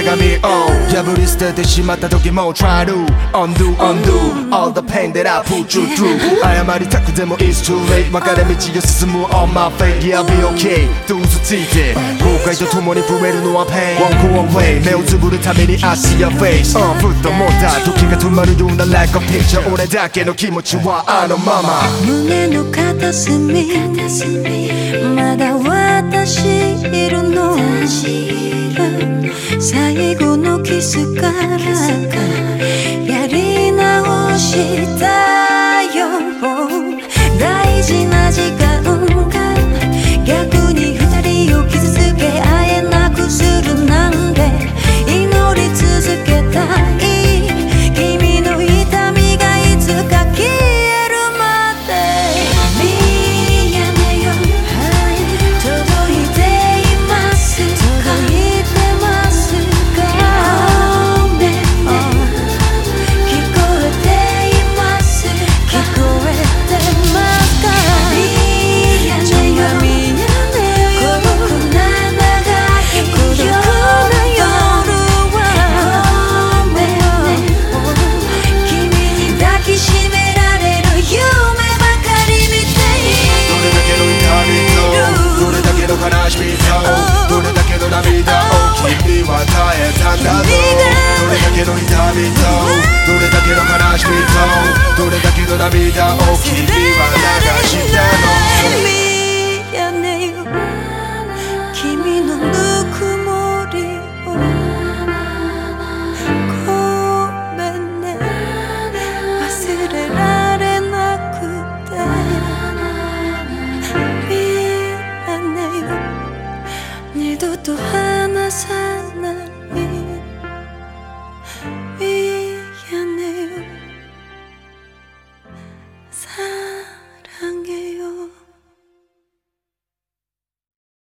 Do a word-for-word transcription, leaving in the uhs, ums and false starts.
紙を破り捨ててしまった時も Try to undo undo all the pain that I put you through 謝りたくても It's too late 分かれ道を進む on my fate Yeah I'll be okay と嘘ついて後悔とともに増えるのは pain One go away 目をつぶるために I see your face、uh, ふっと思った時が止まるような like a picture 俺だけの気持ちはあのまま胸の片隅まだ私いるの最後のキスからやり直したよ大事な時間が逆に二人を傷つけ会えなくするなんて祈り続けたい君の痛みがいつか消えるまで見やめよ届いていますか届いてますかごめんね聞こえています聞こえてますか見やめよ見やめよ孤独な長い夜はごめんね君に抱きしめられる夢ばかり見ているどれだけの痛みとどれだけの悲しみとどれだけの涙を君は耐えたんだろうどれだけの痛みとどれだけの悲しみとどれだけの涙を君は流したの見やねよ君のぬくもりをごめんね忘れられなくて見やねよ二度と離さない